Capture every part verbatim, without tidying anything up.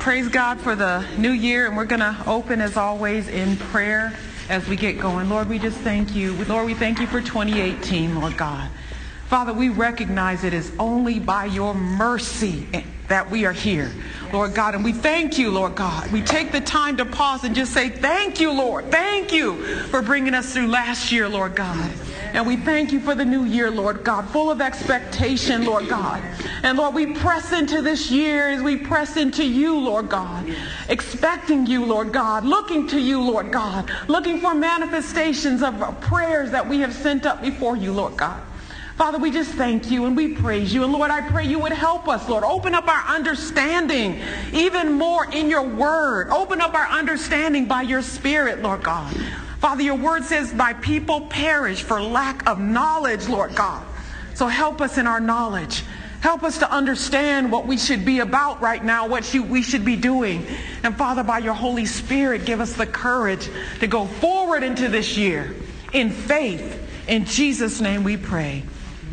praise God for the new year, and we're going to open as always in prayer as we get going. Lord, we just thank you. Lord, we thank you for twenty eighteen, Lord God. Father, we recognize it is only by your mercy that we are here, Lord God. And we thank you, Lord God. We take the time to pause and just say, thank you, Lord. Thank you for bringing us through last year, Lord God. And we thank you for the new year, Lord God, full of expectation, Lord God. And Lord, we press into this year as we press into you, Lord God, expecting you, Lord God, looking to you, Lord God, looking for manifestations of prayers that we have sent up before you, Lord God. Father, we just thank you and we praise you. And Lord, I pray you would help us, Lord. Open up our understanding even more in your word. Open up our understanding by your spirit, Lord God. Father, your word says, my people perish for lack of knowledge, Lord God. So help us in our knowledge. Help us to understand what we should be about right now, what you, we should be doing. And Father, by your Holy Spirit, give us the courage to go forward into this year in faith. In Jesus' name we pray.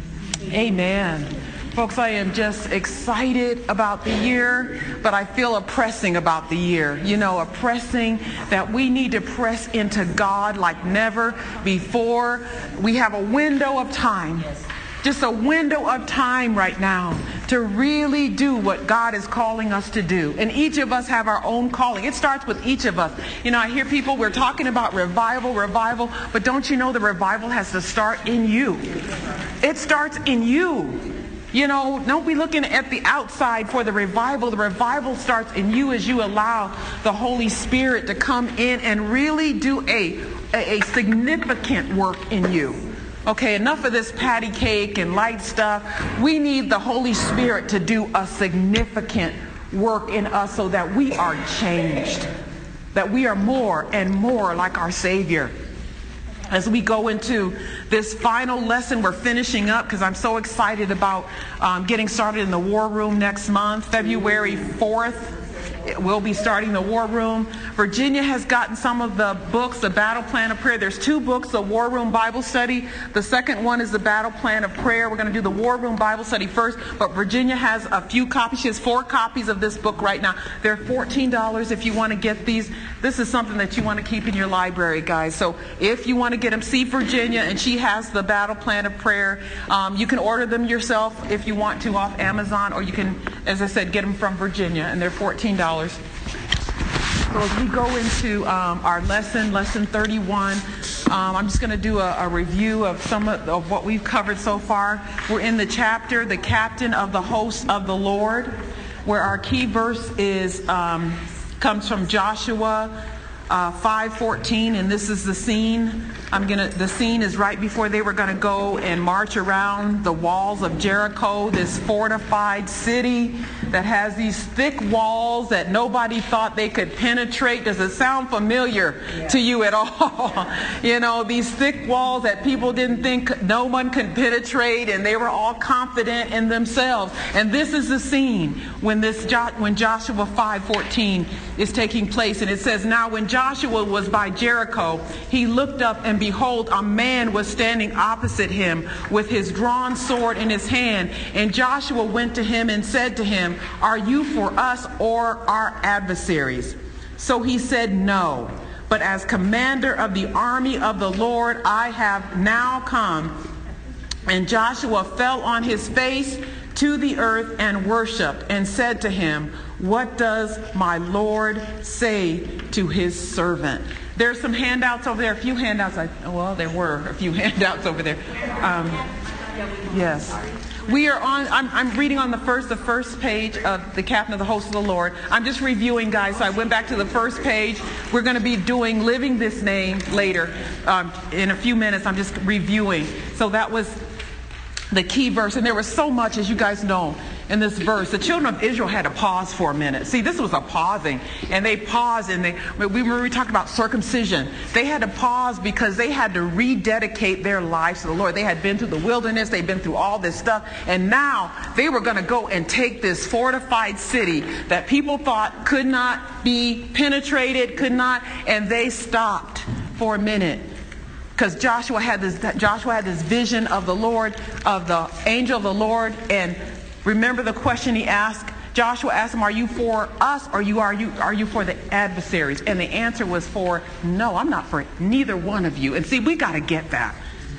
Amen. Folks, I am just excited about the year, but I feel a pressing about the year. You know, a pressing that we need to press into God like never before. We have a window of time, just a window of time right now to really do what God is calling us to do. And each of us have our own calling. It starts with each of us. You know, I hear people, we're talking about revival, revival, but don't you know the revival has to start in you? It starts in you. You know, don't be looking at the outside for the revival. The revival starts in you as you allow the Holy Spirit to come in and really do a, a, a significant work in you. Okay, enough of this patty cake and light stuff. We need the Holy Spirit to do a significant work in us so that we are changed, that we are more and more like our Savior. As we go into this final lesson, we're finishing up because I'm so excited about um, getting started in the War Room next month, February fourth. We'll be starting the War Room. Virginia has gotten some of the books, the Battle Plan of Prayer. There's two books, the War Room Bible Study. The second one is the Battle Plan of Prayer. We're going to do the War Room Bible Study first, but Virginia has a few copies. She has four copies of this book right now. They're fourteen dollars if you want to get these. This is something that you want to keep in your library, guys. So if you want to get them, see Virginia, and she has the Battle Plan of Prayer. Um, you can order them yourself if you want to off Amazon, or you can, as I said, get them from Virginia, and they're fourteen dollars. So as we go into um, our lesson, lesson thirty-one, um, I'm just going to do a, a review of some of, of what we've covered so far. We're in the chapter, the captain of the host of the Lord, where our key verse is um, comes from Joshua uh, five fourteen, and this is the scene. I'm gonna. The scene is right before they were going to go and march around the walls of Jericho, this fortified city that has these thick walls that nobody thought they could penetrate. Does it sound familiar yeah. to you at all? You know, these thick walls that people didn't think no one could penetrate, and they were all confident in themselves. And this is the scene when this when Joshua five fourteen is taking place, and it says, "Now when Joshua was by Jericho, he looked up, and behold, a man was standing opposite him with his drawn sword in his hand. And Joshua went to him and said to him, 'Are you for us or our adversaries?' So he said, 'No, but as commander of the army of the Lord, I have now come.' And Joshua fell on his face to the earth and worshiped, and said to him, 'What does my Lord say to his servant?'" There's some handouts over there, a few handouts. I, well, there were a few handouts over there. Um, yes. We are on, I'm, I'm reading on the first, the first page of the Captain of the Host of the Lord. I'm just reviewing, guys, so I went back to the first page. We're going to be doing Living This Name later. Um, in a few minutes, I'm just reviewing. So that was the key verse, and there was so much, as you guys know, in this verse. The children of Israel had to pause for a minute. See, this was a pausing, and they paused, and they we were we talked about circumcision. They had to pause because they had to rededicate their lives to the Lord. They had been through the wilderness, they'd been through all this stuff, and now they were going to go and take this fortified city that people thought could not be penetrated, could not, and they stopped for a minute. Because Joshua had this Joshua had this vision of the Lord, of the angel of the Lord, and remember the question he asked? Joshua asked him, are you for us or you are you are you for the adversaries? And the answer was for, no, I'm not for neither one of you. And see, we got to get that.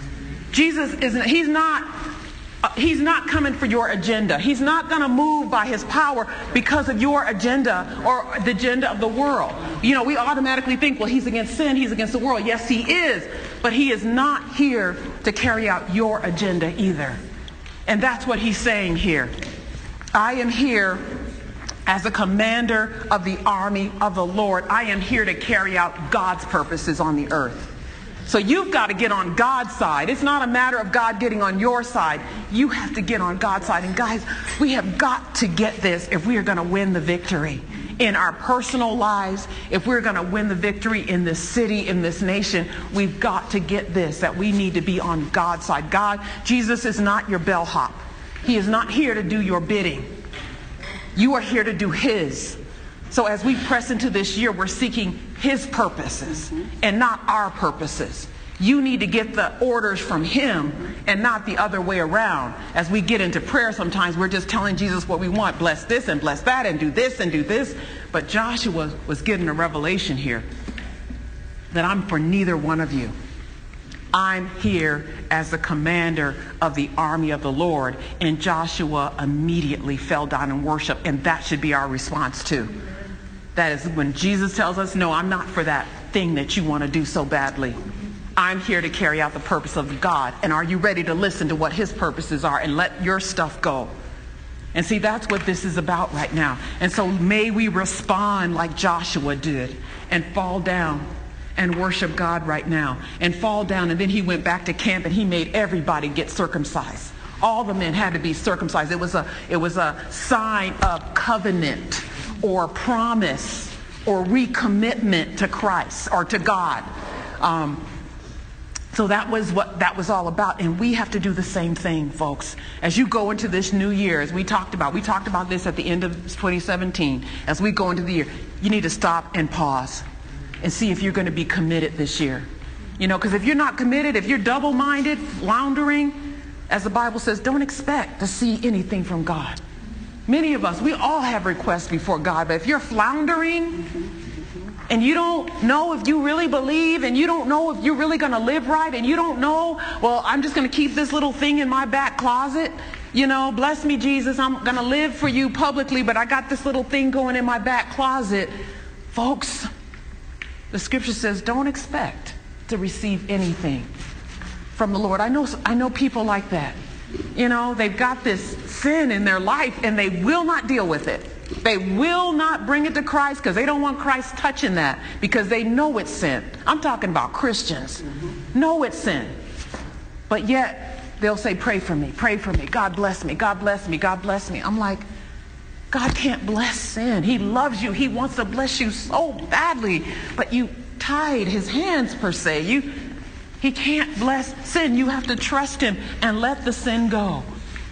Jesus isn't, he's not, uh, he's not coming for your agenda. He's not going to move by his power because of your agenda or the agenda of the world. You know, we automatically think, well, he's against sin, he's against the world. Yes, he is. But he is not here to carry out your agenda either. And that's what he's saying here. I am here as a commander of the army of the Lord. I am here to carry out God's purposes on the earth. So you've got to get on God's side. It's not a matter of God getting on your side. You have to get on God's side. And guys, we have got to get this if we are going to win the victory in our personal lives. If we're going to win the victory in this city, in this nation, we've got to get this, that we need to be on God's side. God, Jesus is not your bellhop. He is not here to do your bidding. You are here to do his. So as we press into this year, we're seeking his purposes and not our purposes. You need to get the orders from him and not the other way around. As we get into prayer, sometimes we're just telling Jesus what we want. Bless this and bless that and do this and do this. But Joshua was getting a revelation here that I'm for neither one of you. I'm here as the commander of the army of the Lord. And Joshua immediately fell down and worshiped. And that should be our response too. That is when Jesus tells us, no, I'm not for that thing that you want to do so badly. I'm here to carry out the purpose of God. And are you ready to listen to what his purposes are and let your stuff go? And see, that's what this is about right now. And so may we respond like Joshua did and fall down and worship God right now and fall down. And then he went back to camp and he made everybody get circumcised. All the men had to be circumcised. It was a, it was a sign of covenant or promise or recommitment to Christ or to God. Um, so that was what that was all about. And we have to do the same thing, folks. As you go into this new year, as we talked about, we talked about this at the end of twenty seventeen. As we go into the year, you need to stop and pause and see if you're going to be committed this year. You know, because if you're not committed, if you're double-minded, floundering, as the Bible says, don't expect to see anything from God. Many of us, we all have requests before God, but if you're floundering and you don't know if you really believe and you don't know if you're really going to live right and you don't know, well, I'm just going to keep this little thing in my back closet. You know, bless me, Jesus, I'm going to live for you publicly, but I got this little thing going in my back closet. Folks, the scripture says don't expect to receive anything from the Lord. I know, I know people like that. You know, they've got this sin in their life and they will not deal with it. They will not bring it to Christ because they don't want Christ touching that because they know it's sin. I'm talking about Christians. Know it's sin. But yet they'll say, pray for me, pray for me. God bless me, God bless me, God bless me. I'm like, God can't bless sin. He loves you. He wants to bless you so badly. But you tied his hands, per se. You, he can't bless sin. You have to trust him and let the sin go.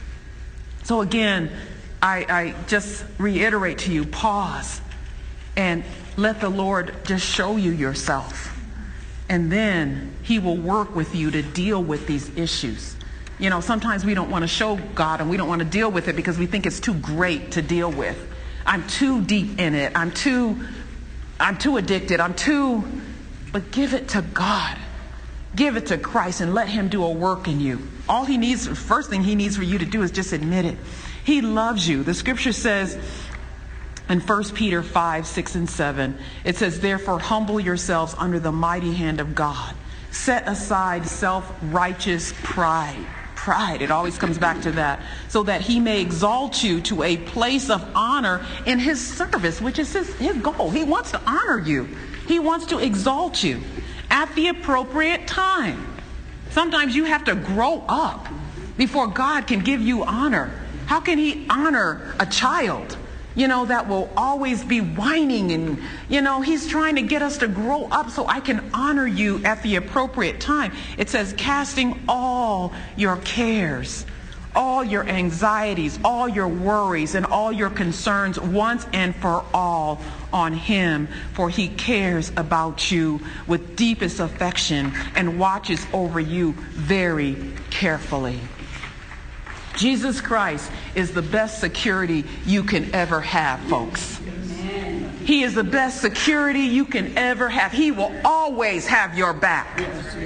So again, I, I just reiterate to you, pause and let the Lord just show you yourself. And then he will work with you to deal with these issues. You know, sometimes we don't want to show God and we don't want to deal with it because we think it's too great to deal with. I'm too deep in it. I'm too, I'm too addicted. I'm too, but give it to God. Give it to Christ and let him do a work in you. All he needs, first thing he needs for you to do is just admit it. He loves you. The scripture says in First Peter five, six, and seven, it says, therefore humble yourselves under the mighty hand of God. Set aside self-righteous pride. Pride, it always comes back to that. So that he may exalt you to a place of honor in his service, which is his, his goal. He wants to honor you. He wants to exalt you at the appropriate time. Sometimes you have to grow up before God can give you honor. How can he honor a child, you know, that will always be whining? And, you know, he's trying to get us to grow up so I can honor you at the appropriate time. It says, casting all your cares, all your anxieties, all your worries, and all your concerns once and for all on him, for he cares about you with deepest affection and watches over you very carefully. Jesus Christ is the best security you can ever have, folks. He is the best security you can ever have. He will always have your back.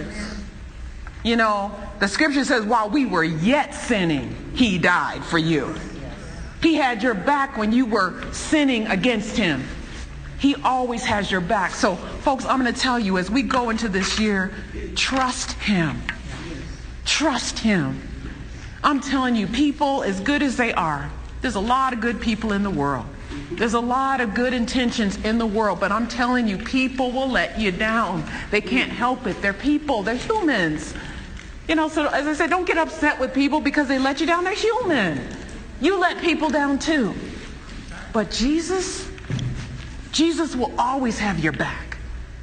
You know, the scripture says, while we were yet sinning, he died for you. He had your back when you were sinning against him. He always has your back. So, folks, I'm going to tell you, as we go into this year, trust him. Trust him. I'm telling you, people, as good as they are, there's a lot of good people in the world. There's a lot of good intentions in the world, but I'm telling you, people will let you down. They can't help it. They're people. They're humans. You know, so as I said, don't get upset with people because they let you down. They're human. You let people down too. But Jesus, Jesus will always have your back.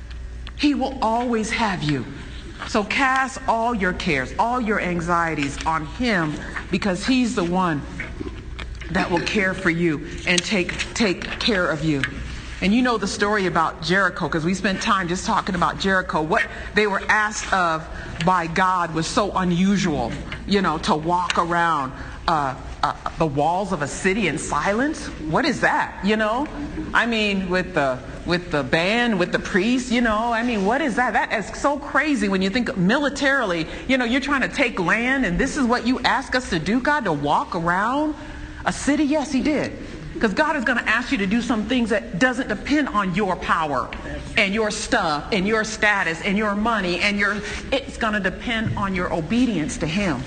He will always have you. So cast all your cares, all your anxieties on him, because he's the one that will care for you and take take care of you. And you know the story about Jericho, because we spent time just talking about Jericho. What they were asked of by God was so unusual, you know, to walk around uh, uh, the walls of a city in silence. What is that, you know? I mean, with the with the band, with the priest, you know, I mean, what is that? That is so crazy when you think militarily, you know, you're trying to take land, and this is what you ask us to do, God, to walk around a city? Yes, he did. Because God is going to ask you to do some things that doesn't depend on your power and your stuff and your status and your money and your, it's going to depend on your obedience to him.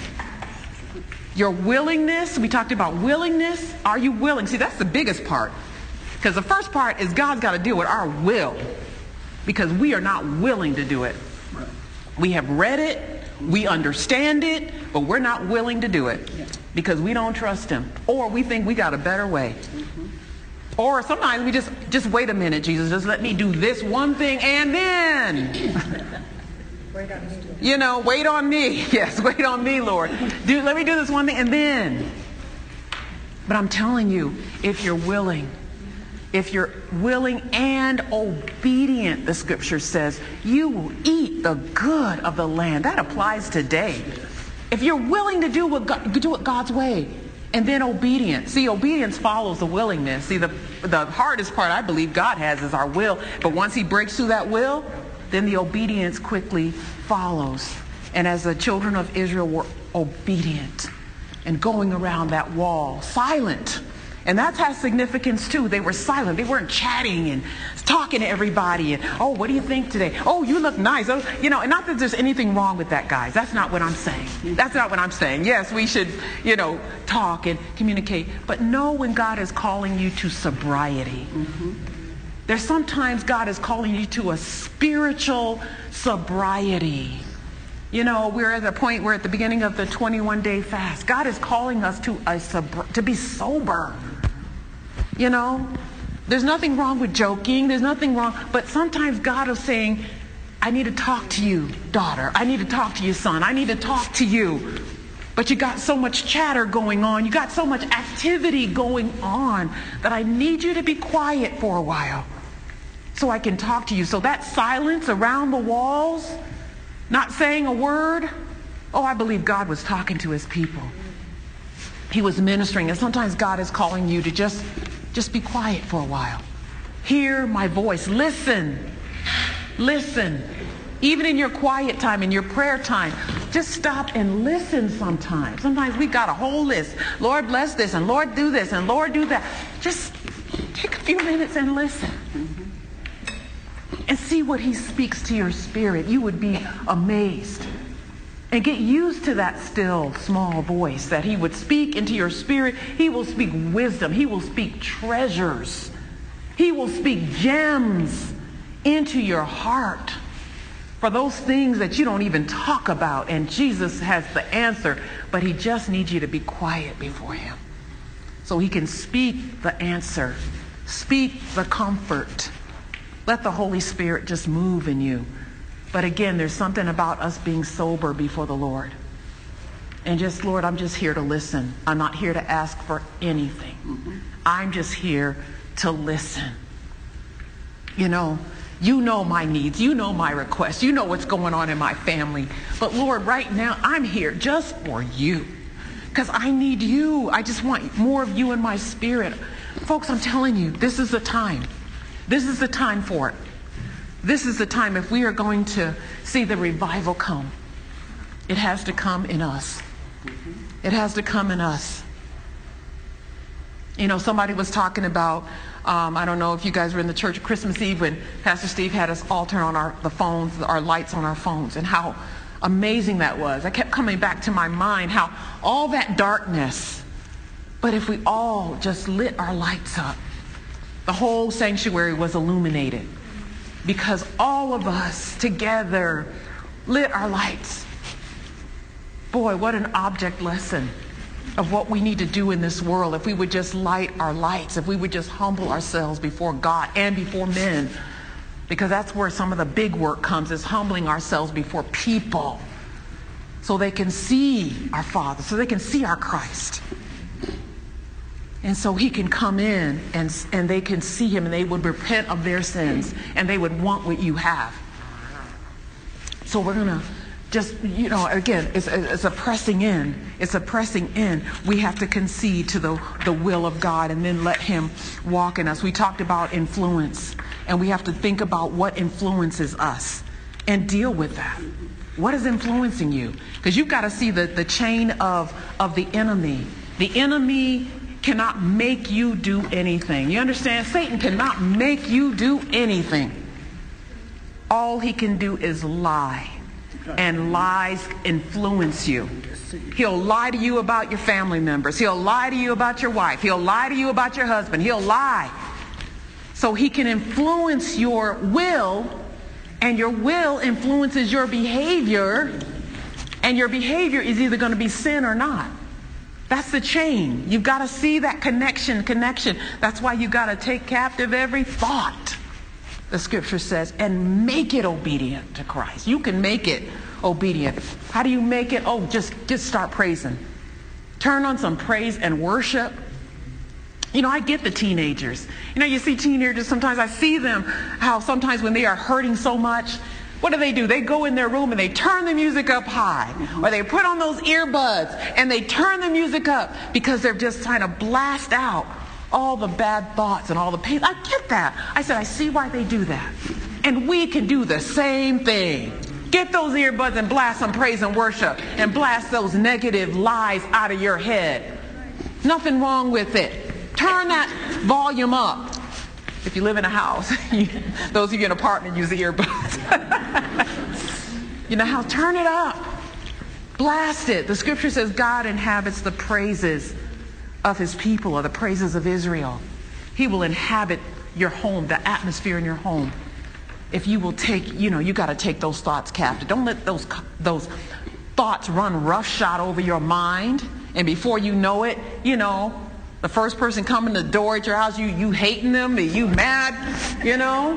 Your willingness, we talked about willingness. Are you willing? See, that's the biggest part. Because the first part is God's got to deal with our will, because we are not willing to do it. We have read it, we understand it, but we're not willing to do it because we don't trust him, or we think we got a better way. Mm-hmm. Or sometimes we just, just wait a minute, Jesus, just let me do this one thing and then, wait on me. You know, wait on me. Yes, wait on me, Lord. Do, let me do this one thing and then. But I'm telling you, if you're willing, if you're willing and obedient, the scripture says, you will eat the good of the land. That applies today. If you're willing to do what God, do it God's way, and then obedience. See, obedience follows the willingness. See, the the hardest part I believe God has is our will. But once he breaks through that will, then the obedience quickly follows. And as the children of Israel were obedient and going around that wall, silent. And that has significance too. They were silent. They weren't chatting and talking to everybody. And, oh, what do you think today? Oh, you look nice. Oh, you know, and not that there's anything wrong with that, guys. That's not what I'm saying. That's not what I'm saying. Yes, we should, you know, talk and communicate. But know when God is calling you to sobriety. Mm-hmm. There's sometimes God is calling you to a spiritual sobriety. You know, we're at the point, we're at the beginning of the twenty-one day fast. God is calling us to a to be sober. You know, there's nothing wrong with joking. There's nothing wrong. But sometimes God is saying, I need to talk to you, daughter. I need to talk to you, son. I need to talk to you. But you got so much chatter going on. You got so much activity going on that I need you to be quiet for a while so I can talk to you. So that silence around the walls, not saying a word. Oh, I believe God was talking to his people. He was ministering. And sometimes God is calling you to just, just be quiet for a while. Hear my voice. Listen. Listen. Even in your quiet time, in your prayer time, just stop and listen sometimes. Sometimes we got a whole list. Lord, bless this, and Lord, do this, and Lord, do that. Just take a few minutes and listen. And see what he speaks to your spirit. You would be amazed. And get used to that still small voice that he would speak into your spirit. He will speak wisdom. He will speak treasures. He will speak gems into your heart for those things that you don't even talk about. And Jesus has the answer, but he just needs you to be quiet before him so he can speak the answer, speak the comfort. Let the Holy Spirit just move in you. But again, there's something about us being sober before the Lord. And just, Lord, I'm just here to listen. I'm not here to ask for anything. Mm-hmm. I'm just here to listen. You know, you know my needs. You know my requests. You know what's going on in my family. But Lord, right now, I'm here just for you. because I need you. I just want more of you in my spirit. Folks, I'm telling you, this is the time. This is the time for it. This is the time. If we are going to see the revival come, it has to come in us. It has to come in us. You know, somebody was talking about, um, I don't know if you guys were in the church Christmas Eve when Pastor Steve had us all turn on our the phones, our lights on our phones, and how amazing that was. I kept coming back to my mind how all that darkness, but if we all just lit our lights up, the whole sanctuary was illuminated because all of us together lit our lights. Boy, what an object lesson of what we need to do in this world. If we would just light our lights, if we would just humble ourselves before God and before men, because that's where some of the big work comes, is humbling ourselves before people so they can see our Father, so they can see our Christ. And so he can come in and, and they can see him and they would repent of their sins and they would want what you have. So we're going to just, you know, again, it's, it's a pressing in. It's a pressing in. We have to concede to the, the will of God and then let him walk in us. We talked about influence, and we have to think about what influences us and deal with that. What is influencing you? Because you've got to see the, the chain of, of the enemy. The enemy cannot make you do anything. You understand? Satan cannot make you do anything. All he can do is lie. And lies influence you. He'll lie to you about your family members. He'll lie to you about your wife. He'll lie to you about your husband. He'll lie. So he can influence your will, and your will influences your behavior, and your behavior is either going to be sin or not. That's the chain. You've got to see that connection, connection. That's why you've got to take captive every thought, the scripture says, and make it obedient to Christ. You can make it obedient. How do you make it? Oh, just, just start praising. Turn on some praise and worship. You know, I get the teenagers. You know, you see teenagers, sometimes I see them, how sometimes when they are hurting so much, what do they do? They go in their room and they turn the music up high. Or they put on those earbuds and they turn the music up because they're just trying to blast out all the bad thoughts and all the pain. I get that. I said, I see why they do that. And we can do the same thing. Get those earbuds and blast some praise and worship and blast those negative lies out of your head. Nothing wrong with it. Turn that volume up. If you live in a house, you, those of you in an apartment use the earbuds. You know how? Turn it up. Blast it. The scripture says God inhabits the praises of his people, or the praises of Israel. He will inhabit your home, the atmosphere in your home. If you will take, you know, you got to take those thoughts captive. Don't let those those thoughts run roughshod over your mind. And before you know it, you know, the first person coming to the door at your house, you you hating them, you mad, you know,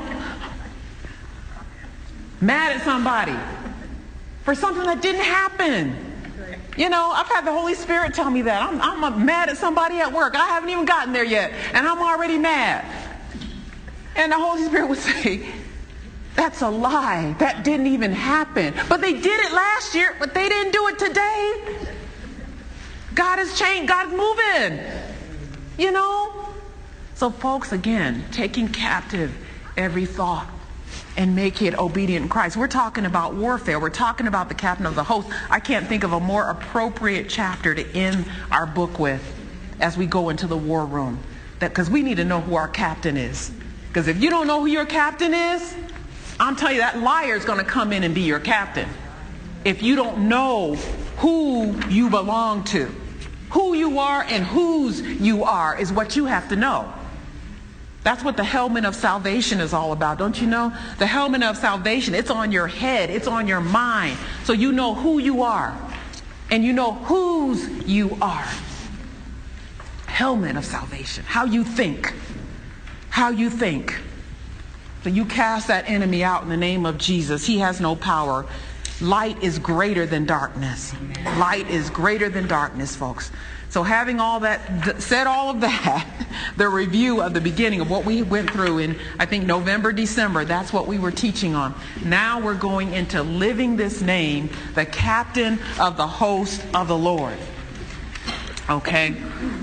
mad at somebody for something that didn't happen. You know, I've had the Holy Spirit tell me that. I'm, I'm mad at somebody at work. I haven't even gotten there yet, and I'm already mad. And the Holy Spirit would say, that's a lie. That didn't even happen. But they did it last year, but they didn't do it today. God has changed. God's moving. You know? So folks, again, taking captive every thought and make it obedient in Christ. We're talking about warfare. We're talking about the captain of the host. I can't think of a more appropriate chapter to end our book with as we go into the war room. That because we need to know who our captain is. Because if you don't know who your captain is, I'm telling you, that liar is going to come in and be your captain. If you don't know who you belong to, who you are and whose you are is what you have to know. That's what the helmet of salvation is all about. Don't you know? The helmet of salvation, it's on your head. It's on your mind. So you know who you are. And you know whose you are. Helmet of salvation. How you think. How you think. So you cast that enemy out in the name of Jesus. He has no power. Light is greater than darkness. Light is greater than darkness, folks. So having all that, said all of that, the review of the beginning of what we went through in, I think, November, December, that's what we were teaching on. Now we're going into living this name, the captain of the host of the Lord. Okay?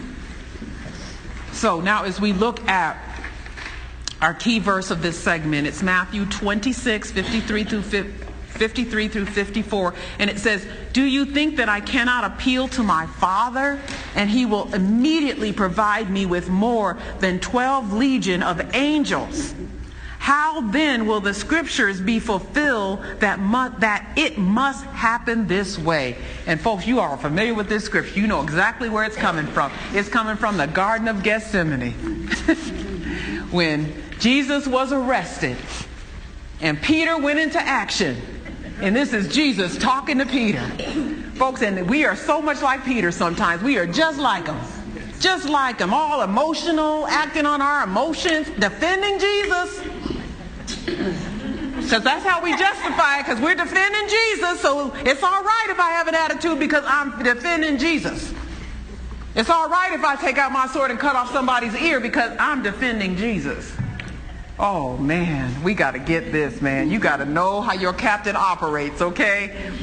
So now as we look at our key verse of this segment, it's Matthew twenty-six, fifty-three through fifty-three through fifty-four, and it says, "Do you think that I cannot appeal to my Father, and he will immediately provide me with more than twelve legion of angels? How then will the scriptures be fulfilled that mu- that it must happen this way?" And folks, you are familiar with this scripture. You know exactly where it's coming from. It's coming from the Garden of Gethsemane. When Jesus was arrested and Peter went into action. And this is Jesus talking to Peter. Folks, and we are so much like Peter sometimes. We are just like him. Just like him. All emotional, acting on our emotions, defending Jesus. Because that's how we justify it, because we're defending Jesus. So it's all right if I have an attitude because I'm defending Jesus. It's all right if I take out my sword and cut off somebody's ear because I'm defending Jesus. Oh, man, we got to get this, man. You got to know how your captain operates, okay?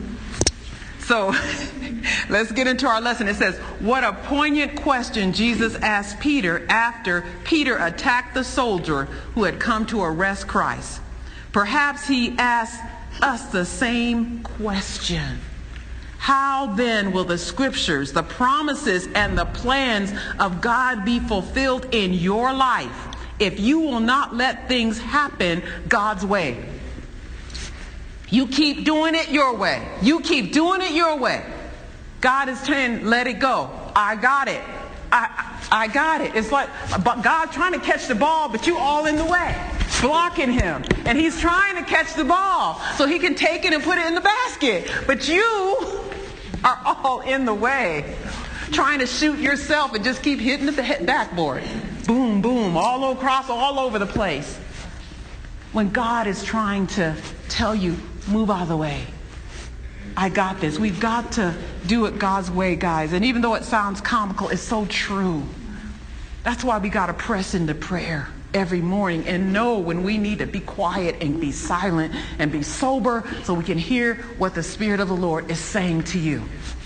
So let's get into our lesson. It says, what a poignant question Jesus asked Peter after Peter attacked the soldier who had come to arrest Christ. Perhaps he asked us the same question. How then will the scriptures, the promises, and the plans of God be fulfilled in your life if you will not let things happen God's way? You keep doing it your way. You keep doing it your way. God is saying, let it go. I got it. I, I got it. It's like but God trying to catch the ball, but you all in the way, blocking him. And he's trying to catch the ball so he can take it and put it in the basket. But you are all in the way, trying to shoot yourself and just keep hitting the backboard. Boom, boom, all across, all over the place. When God is trying to tell you, move out of the way. I got this. We've got to do it God's way, guys. And even though it sounds comical, it's so true. That's why we got to press into prayer every morning and know when we need to be quiet and be silent and be sober so we can hear what the Spirit of the Lord is saying to you.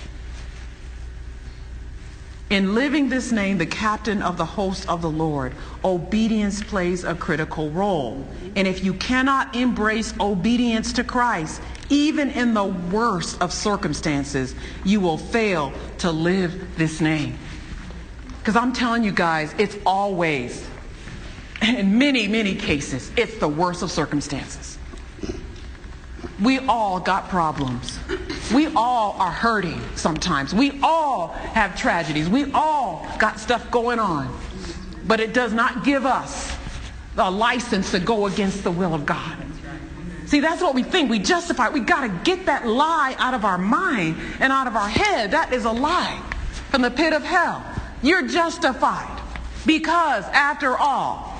In living this name, the captain of the host of the Lord, obedience plays a critical role. And if you cannot embrace obedience to Christ, even in the worst of circumstances, you will fail to live this name. Because I'm telling you guys, it's always, in many, many cases, it's the worst of circumstances. We all got problems. We all are hurting sometimes. We all have tragedies. We all got stuff going on. But it does not give us a license to go against the will of God. See, that's what we think. We justify it. We got to get that lie out of our mind and out of our head. That is a lie from the pit of hell. You're justified because, after all,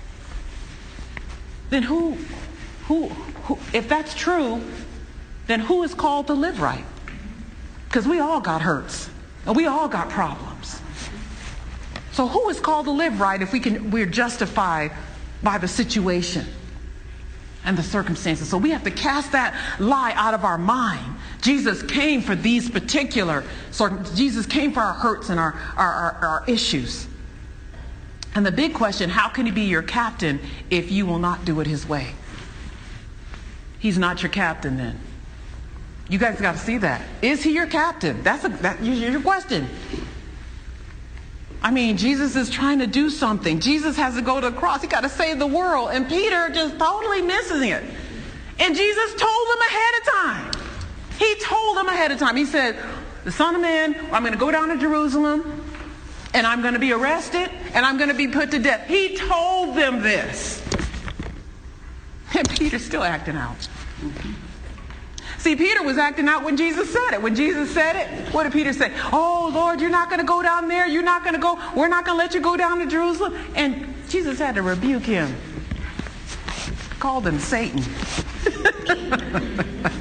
then who, who, who, if that's true, then who is called to live right? Because we all got hurts and we all got problems. So who is called to live right if we can, we're justified by the situation and the circumstances? So we have to cast that lie out of our mind. Jesus came for these particular, Jesus came for our hurts and our, our, our, our issues. And the big question, how can he be your captain if you will not do it his way? He's not your captain then. You guys got to see that. Is he your captain? That's a, that, your question. I mean, Jesus is trying to do something. Jesus has to go to the cross. He got to save the world. And Peter just totally misses it. And Jesus told him ahead of time. He told him ahead of time. He said, the Son of Man, I'm going to go down to Jerusalem and I'm going to be arrested and I'm going to be put to death. He told them this. And Peter's still acting out. See, Peter was acting out when Jesus said it. When Jesus said it, what did Peter say? Oh, Lord, you're not going to go down there. You're not going to go. We're not going to let you go down to Jerusalem. And Jesus had to rebuke him. Called him Satan.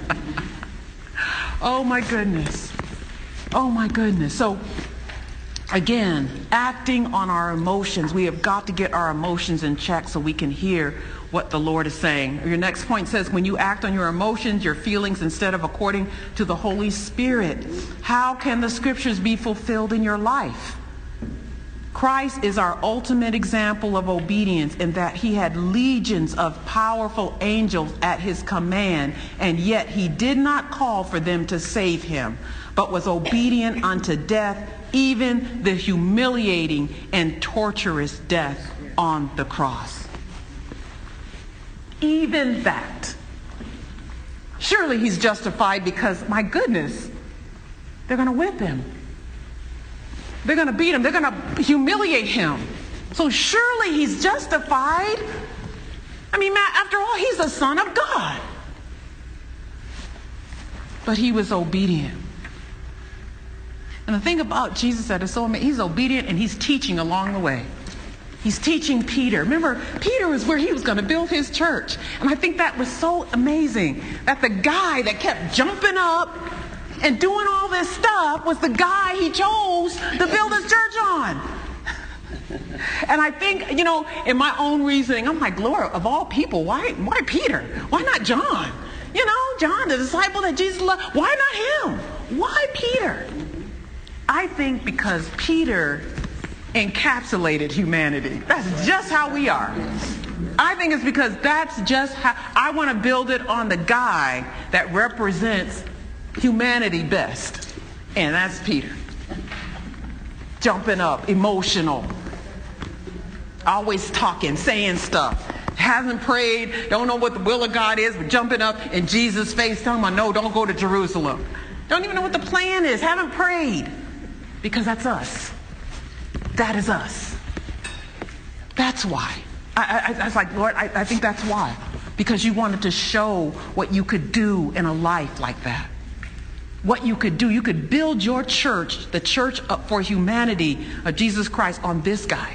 Oh, my goodness. Oh, my goodness. So Again, acting on our emotions. We have got to get our emotions in check so we can hear what the Lord is saying. Your next point says, when you act on your emotions, your feelings, instead of according to the Holy Spirit, how can the scriptures be fulfilled in your life? Christ is our ultimate example of obedience in that he had legions of powerful angels at his command, and yet he did not call for them to save him, but was obedient unto death, even the humiliating and torturous death on the cross. Even that. Surely he's justified because, my goodness, they're going to whip him. They're going to beat him. They're going to humiliate him. So surely he's justified. I mean, after all, he's the Son of God. But he was obedient. And the thing about Jesus that is so amazing, he's obedient and he's teaching along the way. He's teaching Peter. Remember, Peter is where he was going to build his church. And I think that was so amazing that the guy that kept jumping up and doing all this stuff was the guy he chose to build his church on. And I think, you know, in my own reasoning, I'm like, Lord, of all people, why, why Peter? Why not John? You know, John, the disciple that Jesus loved. Why not him? Why Peter? I think because Peter encapsulated humanity. That's just how we are. I think it's because that's just how I want to build it on the guy that represents humanity best. And that's Peter. Jumping up, emotional, always talking, saying stuff. Hasn't prayed, don't know what the will of God is, but jumping up in Jesus' face, telling him, no, don't go to Jerusalem. Don't even know what the plan is, haven't prayed. Because that's us. That is us. That's why. I, I, I was like, Lord, I, I think that's why. Because you wanted to show what you could do in a life like that. What you could do. You could build your church, the church for humanity of Jesus Christ, on this guy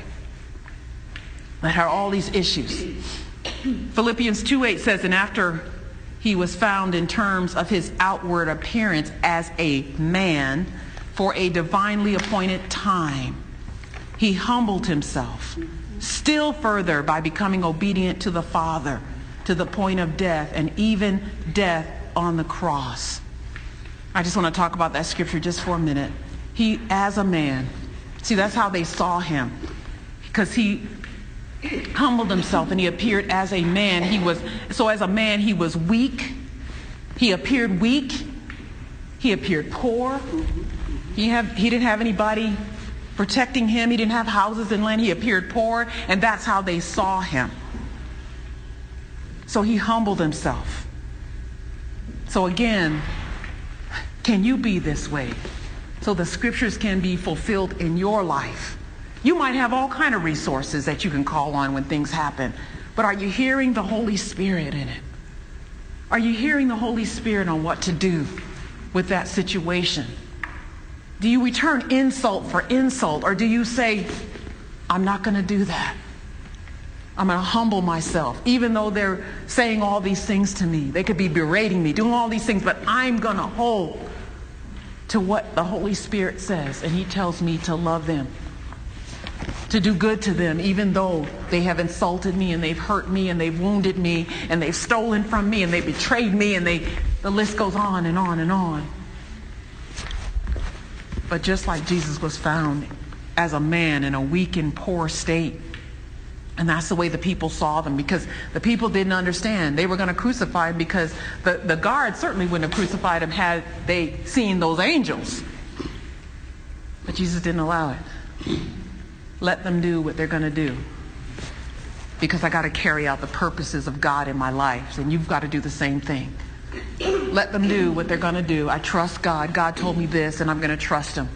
that had all these issues. Philippians two eight says, and after he was found in terms of his outward appearance as a man for a divinely appointed time, he humbled himself still further by becoming obedient to the Father to the point of death, and even death on the cross. I just want to talk about that scripture just for a minute. He, as a man, see, that's how they saw him, because he humbled himself and he appeared as a man. He was, so as a man, he was weak. He appeared weak. He appeared poor. He, have, he didn't have anybody protecting him. He didn't have houses and land. He appeared poor, and that's how they saw him. So he humbled himself. So again, can you be this way? So the scriptures can be fulfilled in your life. You might have all kind of resources that you can call on when things happen, but are you hearing the Holy Spirit in it? Are you hearing the Holy Spirit on what to do with that situation? Do you return insult for insult, or do you say, I'm not going to do that. I'm going to humble myself, even though they're saying all these things to me. They could be berating me, doing all these things, but I'm going to hold to what the Holy Spirit says, and he tells me to love them, to do good to them, even though they have insulted me and they've hurt me and they've wounded me and they've stolen from me and they betrayed me, and they, the list goes on and on and on. But just like Jesus was found as a man in a weak and poor state, and that's the way the people saw them, because the people didn't understand. They were going to crucify him because the, the guards certainly wouldn't have crucified him had they seen those angels. But Jesus didn't allow it. Let them do what they're going to do, because I got to carry out the purposes of God in my life, and you've got to do the same thing. Let them do what they're going to do. I trust God. God told me this, and I'm going to trust him.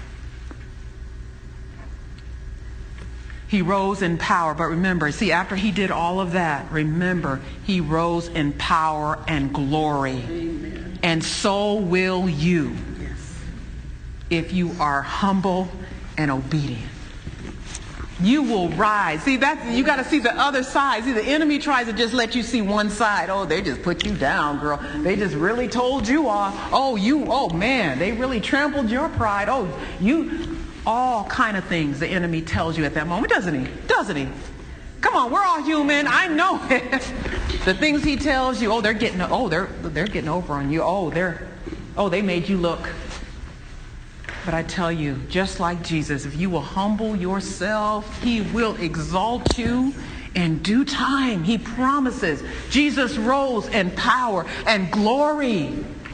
He rose in power, but remember, see, after he did all of that, remember, he rose in power and glory. Amen. And so will you, yes, if you are humble and obedient. You will rise. See, that's, you got to see the other side. See, the enemy tries to just let you see one side. Oh, they just put you down, girl. They just really told you off. Oh, you, oh man, they really trampled your pride. Oh, you, all kind of things the enemy tells you at that moment, doesn't he? Doesn't he? Come on, we're all human. I know it. The things he tells you, oh, they're getting, oh, they're they're getting over on you. Oh, they're, oh, they made you look. But I tell you, just like Jesus, if you will humble yourself, he will exalt you in due time. He promises. Jesus rose in power and glory.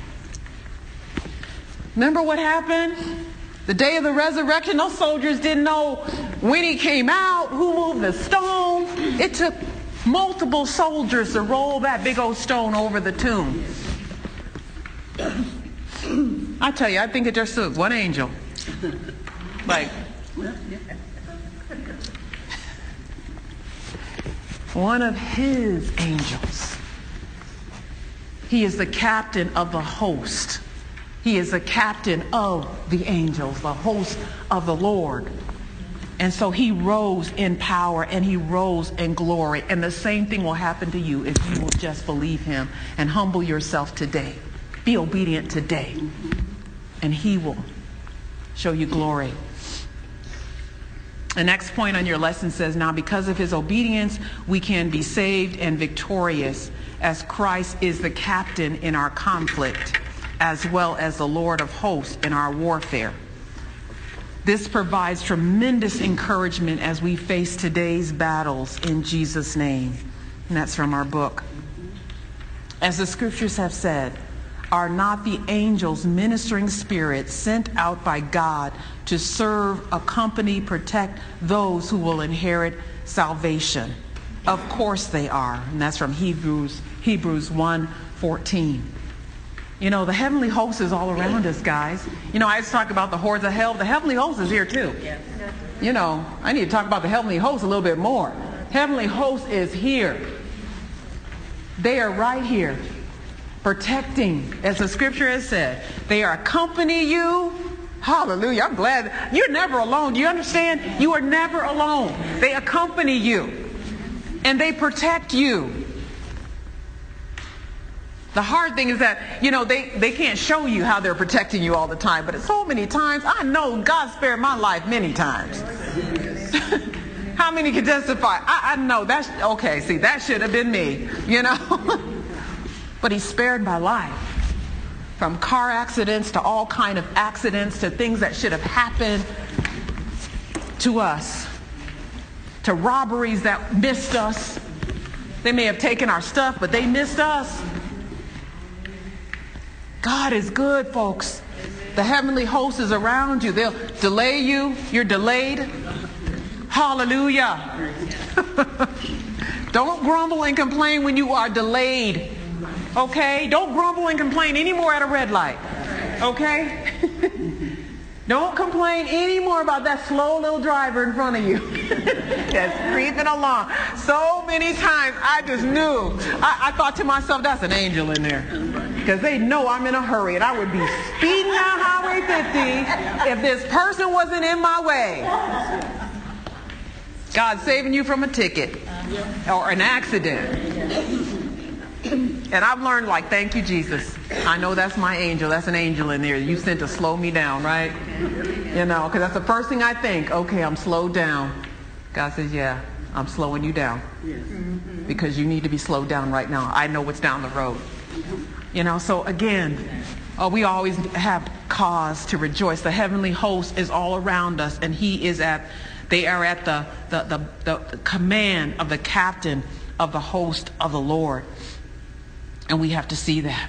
Remember what happened? The day of the resurrection, those soldiers didn't know when he came out, who moved the stone. It took multiple soldiers to roll that big old stone over the tomb. I tell you, I think it just took one angel. Like, one of his angels. He is the captain of the host. He is the captain of the angels, the host of the Lord. And so he rose in power and he rose in glory. And the same thing will happen to you if you will just believe him and humble yourself today. Be obedient today. And he will show you glory. The next point on your lesson says, now because of his obedience, we can be saved and victorious as Christ is the captain in our conflict, as well as the Lord of hosts in our warfare. This provides tremendous encouragement as we face today's battles in Jesus' name. And that's from our book. As the scriptures have said, are not the angels ministering spirits sent out by God to serve, accompany, protect those who will inherit salvation? Of course they are. And that's from Hebrews, Hebrews one fourteen. You know, the heavenly host is all around us, guys. You know, I just talk about the hordes of hell. The heavenly host is here too. You know, I need to talk about the heavenly host a little bit more. Heavenly host is here. They are right here, protecting, as the scripture has said. They are accompany you. Hallelujah. I'm glad. You're never alone. Do you understand? You are never alone. They accompany you. And they protect you. The hard thing is that, you know, they, they can't show you how they're protecting you all the time. But so many times, I know God spared my life many times. How many can testify? I, I know that's, okay, see, that should have been me, you know. But he spared my life. From car accidents to all kind of accidents to things that should have happened to us. To robberies that missed us. They may have taken our stuff, but they missed us. God is good, folks. The heavenly host is around you. They'll delay you. You're delayed. Hallelujah. Don't grumble and complain when you are delayed. Okay? Don't grumble and complain anymore at a red light. Okay? Don't complain anymore about that slow little driver in front of you that's creeping along. So many times I just knew. I, I thought to myself, that's an angel in there. Because they know I'm in a hurry and I would be speeding down Highway fifty if this person wasn't in my way. God's saving you from a ticket or an accident. And I've learned, like, thank you, Jesus. I know that's my angel. That's an angel in there. You sent to slow me down, right? You know, because that's the first thing I think. Okay, I'm slowed down. God says, yeah, I'm slowing you down. Because you need to be slowed down right now. I know what's down the road. You know, so again, uh, we always have cause to rejoice. The heavenly host is all around us, and he is at, they are at the, the, the, the command of the captain of the host of the Lord. And we have to see that.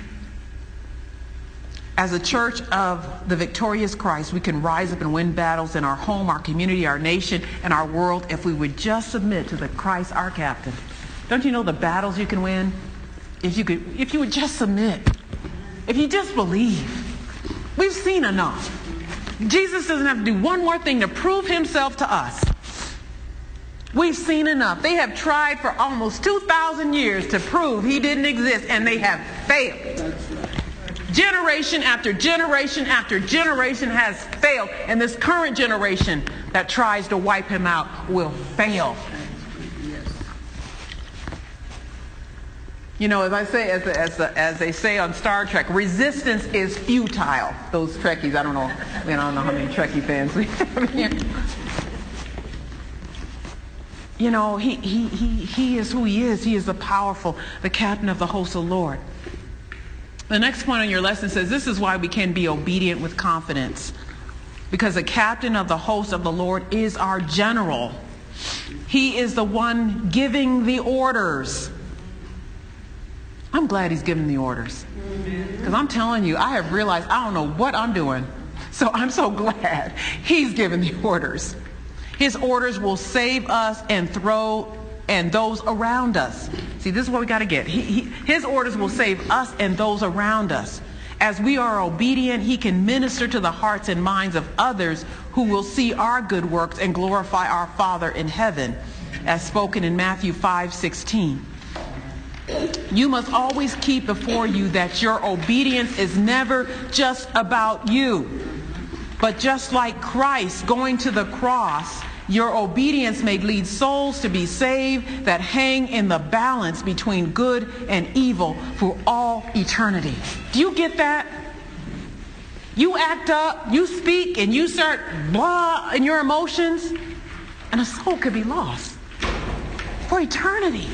As a church of the victorious Christ, we can rise up and win battles in our home, our community, our nation, and our world if we would just submit to the Christ, our captain. Don't you know the battles you can win? If you could, if you would just submit. If you just believe. We've seen enough. Jesus doesn't have to do one more thing to prove himself to us. We've seen enough. They have tried for almost two thousand years to prove he didn't exist, and they have failed. Generation after generation after generation has failed, and this current generation that tries to wipe him out will fail. You know, as I say, as as as they say on Star Trek, resistance is futile. Those Trekkies, I don't know, I, mean, I don't know how many Trekkie fans we have here. You know, he he he he is who he is. He is the powerful, the captain of the host of the Lord. The next point on your lesson says, this is why we can be obedient with confidence. Because the captain of the host of the Lord is our general. He is the one giving the orders. I'm glad he's giving the orders. Because I'm telling you, I have realized I don't know what I'm doing. So I'm so glad he's giving the orders. His orders will save us and throw and those around us. See, this is what we got to get. He, he, his orders will save us and those around us. As we are obedient, he can minister to the hearts and minds of others who will see our good works and glorify our Father in heaven, as spoken in Matthew five sixteen. You must always keep before you that your obedience is never just about you. But just like Christ going to the cross, your obedience may lead souls to be saved that hang in the balance between good and evil for all eternity. Do you get that? You act up, you speak, and you start blah in your emotions, and a soul could be lost for eternity.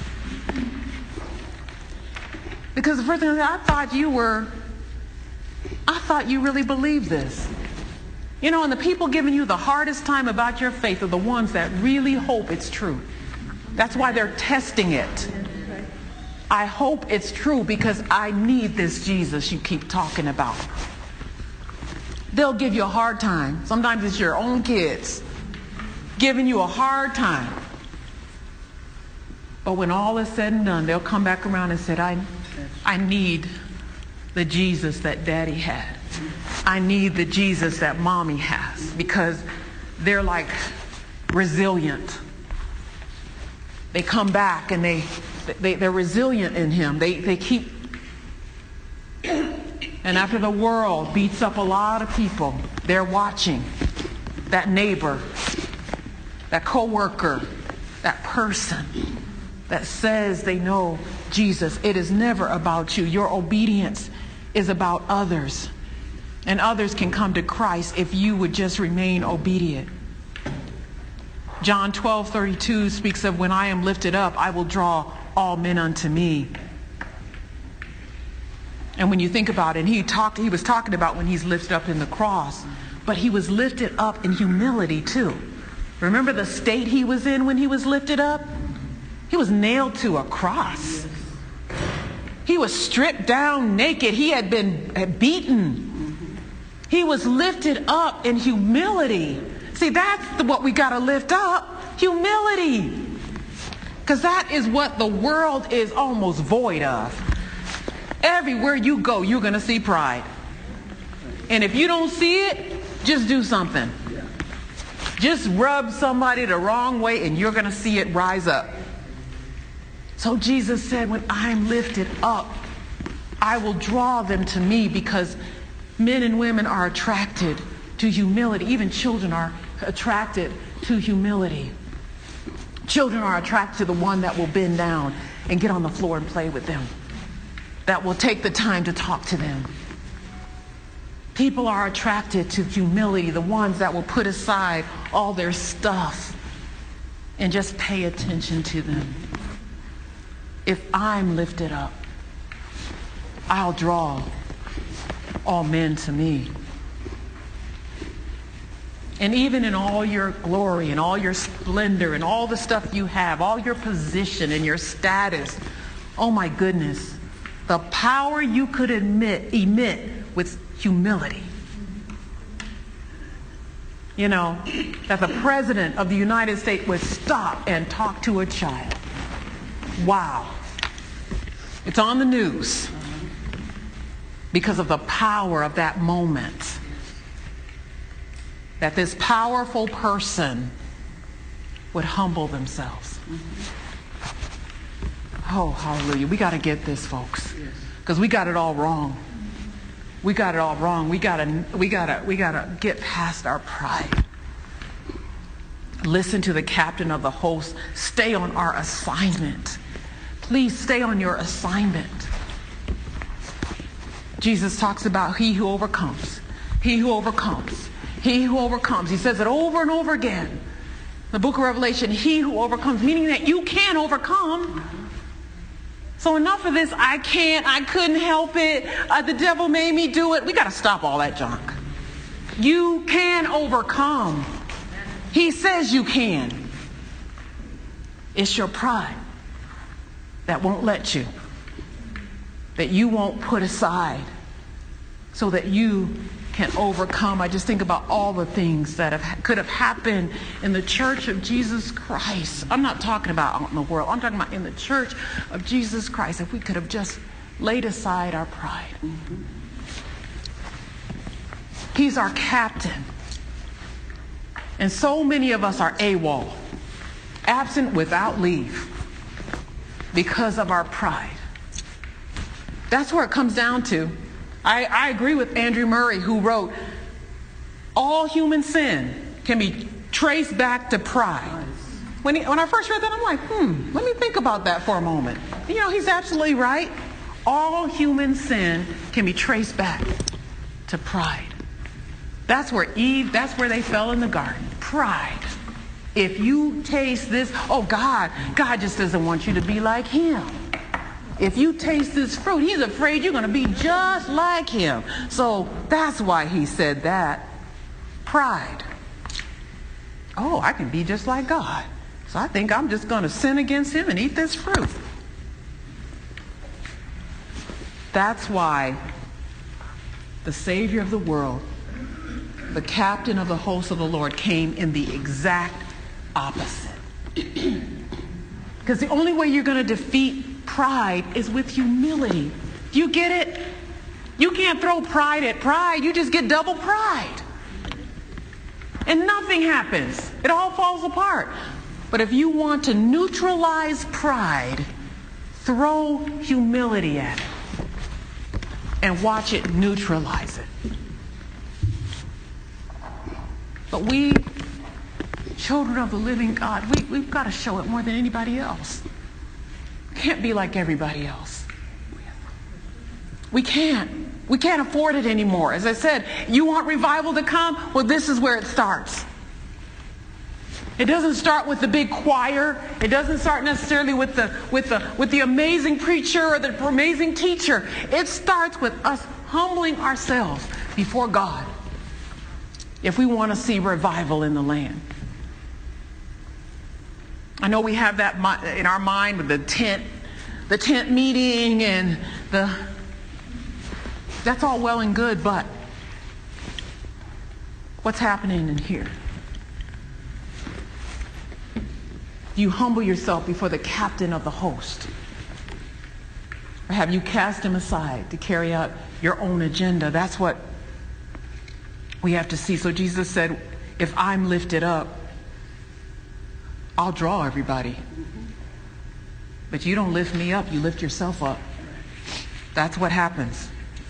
Because the first thing I said, I thought you were, I thought you really believed this. You know, and the people giving you the hardest time about your faith are the ones that really hope it's true. That's why they're testing it. I hope it's true because I need this Jesus you keep talking about. They'll give you a hard time. Sometimes it's your own kids giving you a hard time. But when all is said and done, they'll come back around and say, I, I need the Jesus that Daddy had. I need the Jesus that Mommy has, because they're like resilient. They come back and they, they, they're resilient in him. They, they keep, and after the world beats up a lot of people, they're watching that neighbor, that coworker, that person that says they know Jesus. It is never about you. Your obedience is about others. And others can come to Christ if you would just remain obedient. John twelve thirty-two speaks of, when I am lifted up, I will draw all men unto me. And when you think about it, he talked, he was talking about when he's lifted up in the cross, but he was lifted up in humility too. Remember the state he was in when he was lifted up? He was nailed to a cross. He was stripped down naked. He had been beaten. He was lifted up in humility. See, that's what we got to lift up, humility. Because that is what the world is almost void of. Everywhere you go, you're going to see pride. And if you don't see it, just do something. Just rub somebody the wrong way and you're going to see it rise up. So Jesus said, when I'm lifted up, I will draw them to me, because men and women are attracted to humility. Even children are attracted to humility. Children are attracted to the one that will bend down and get on the floor and play with them, that will take the time to talk to them. People are attracted to humility, the ones that will put aside all their stuff and just pay attention to them. If I'm lifted up, I'll draw all men to me. And even in all your glory and all your splendor and all the stuff you have, all your position and your status, oh my goodness, the power you could emit, emit with humility. You know, that the President of the United States would stop and talk to a child. Wow. It's on the news because of the power of that moment. That this powerful person would humble themselves. Oh, hallelujah. We got to get this, folks. Because we got it all wrong. We got it all wrong. We got to we got to we got to get past our pride. Listen to the captain of the host. Stay on our assignment. Please stay on your assignment. Jesus talks about he who overcomes, he who overcomes, he who overcomes. He says it over and over again. The book of Revelation, he who overcomes, meaning that you can overcome. So enough of this, I can't, I couldn't help it, uh, the devil made me do it. We got to stop all that junk. You can overcome. He says you can. It's your pride that won't let you, that you won't put aside so that you can overcome. I just think about all the things that have, could have happened in the church of Jesus Christ. I'm not talking about out in the world. I'm talking about in the church of Jesus Christ. If we could have just laid aside our pride. Mm-hmm. He's our captain. And so many of us are AWOL, absent without leave, because of our pride. That's where it comes down to. I, I agree with Andrew Murray, who wrote, all human sin can be traced back to pride. When, he, when I first read that, I'm like, hmm, let me think about that for a moment. You know, he's absolutely right. All human sin can be traced back to pride. That's where Eve, that's where they fell in the garden. Pride. If you taste this, oh God, God just doesn't want you to be like him. If you taste this fruit, he's afraid you're going to be just like him. So that's why he said that. Pride. Oh, I can be just like God. So I think I'm just going to sin against him and eat this fruit. That's why the Savior of the world, the captain of the host of the Lord, came in the exact opposite. Because the only way you're going to defeat pride is with humility. Do you get it? You can't throw pride at pride. You just get double pride. And nothing happens. It all falls apart. But if you want to neutralize pride, throw humility at it and watch it neutralize it. But we, children of the living God, we, we've got to show it more than anybody else. Can't be like everybody else. We can't. We can't afford it anymore. As I said, you want revival to come? Well, this is where it starts. It doesn't start with the big choir. It doesn't start necessarily with the with the with the amazing preacher or the amazing teacher. It starts with us humbling ourselves before God if we want to see revival in the land. I know we have that in our mind with the tent, the tent meeting and the, that's all well and good, but what's happening in here? You humble yourself before the captain of the host? Or have you cast him aside to carry out your own agenda? That's what we have to see. So Jesus said, if I'm lifted up, I'll draw everybody. But you don't lift me up, you lift yourself up. That's what happens.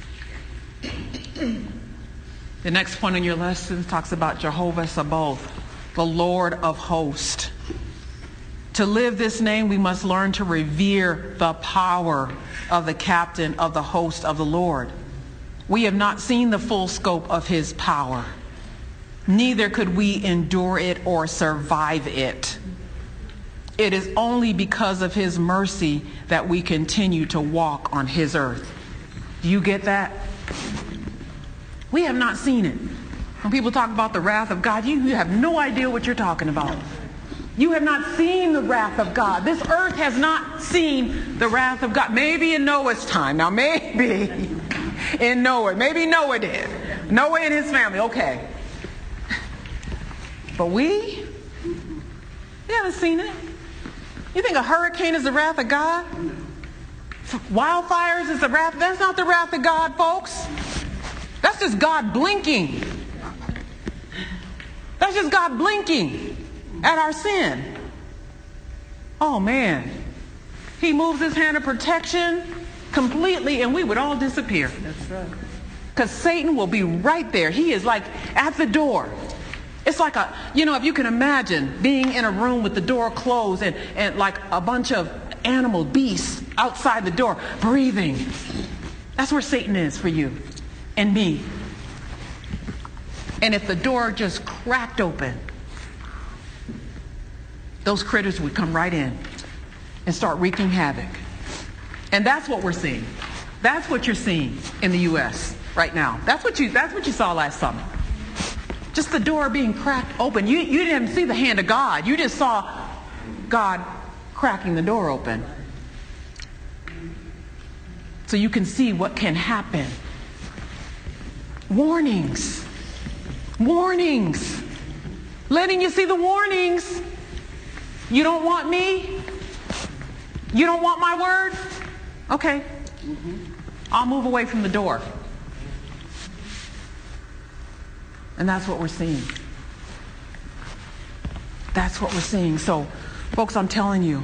The next point in your lesson talks about Jehovah Sabaoth, the Lord of hosts. To live this name, we must learn to revere the power of the captain of the host of the Lord. We have not seen the full scope of his power. Neither could we endure it or survive it. It is only because of his mercy that we continue to walk on his earth. Do you get that? We have not seen it. When people talk about the wrath of God, you, you have no idea what you're talking about. You have not seen the wrath of God. This earth has not seen the wrath of God. Maybe in Noah's time. Now maybe in Noah. Maybe Noah did. Noah and his family. Okay. But we? We haven't seen it. You think a hurricane is the wrath of God? Wildfires is the wrath? That's not the wrath of God, folks. That's just God blinking. That's just God blinking at our sin. Oh man. He moves his hand of protection completely and we would all disappear. That's right. Because Satan will be right there. He is like at the door. It's like a, you know, if you can imagine being in a room with the door closed and, and like a bunch of animal, beast outside the door, breathing. That's where Satan is for you and me. And if the door just cracked open, those critters would come right in and start wreaking havoc. And that's what we're seeing. That's what you're seeing in the U S right now. That's what you that's what you saw last summer. Just the door being cracked open. You you didn't see the hand of God. You just saw God cracking the door open. So you can see what can happen. Warnings. Warnings. Letting you see the warnings. You don't want me? You don't want my word? Okay. Mm-hmm. I'll move away from the door. And that's what we're seeing. That's what we're seeing. So, folks, I'm telling you,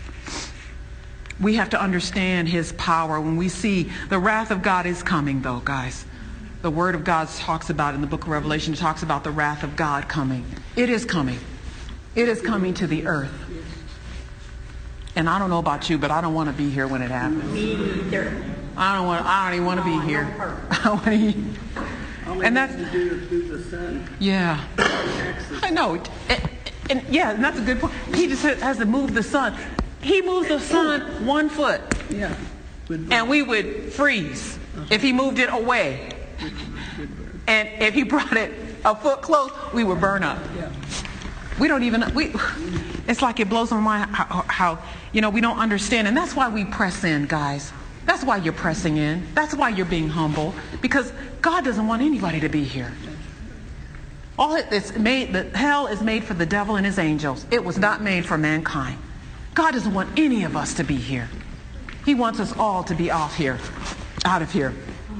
we have to understand his power. When we see the wrath of God is coming, though, guys. The Word of God talks about, in the book of Revelation, it talks about the wrath of God coming. It is coming. It is coming to the earth. And I don't know about you, but I don't want to be here when it happens. Me either. I don't want. I don't even want to be here. I want to. And that's to do it through the sun. Yeah. I know. And, and yeah, and that's a good point. He just has to move the sun. He moves the sun one foot. Yeah. And we would freeze if he moved it away. And if he brought it a foot close, we would burn up. Yeah. We don't even, we, it's like it blows my mind how, how, you know, we don't understand. And that's why we press in, guys. That's why you're pressing in. That's why you're being humble. Because God doesn't want anybody to be here. All it, it's made, the hell is made for the devil and his angels. It was not made for mankind. God doesn't want any of us to be here. He wants us all to be off here, out of here.